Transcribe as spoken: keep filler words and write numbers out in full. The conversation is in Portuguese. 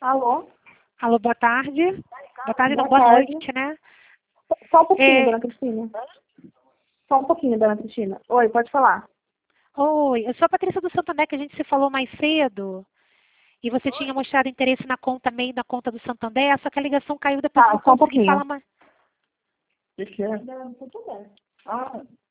Alô? Alô, boa tarde. Boa tarde, não, Boa boa tarde. noite, né? Só um pouquinho, É, dona Cristina. Só um pouquinho, dona Cristina. Oi, pode falar. oi, eu sou a Patrícia do Santander, que a gente se falou mais cedo. E você tinha mostrado interesse na conta MEI, na conta do Santander, só que a ligação caiu, depois eu Tá, não só um consegui pouquinho. falar mais. O que, que é? Ah,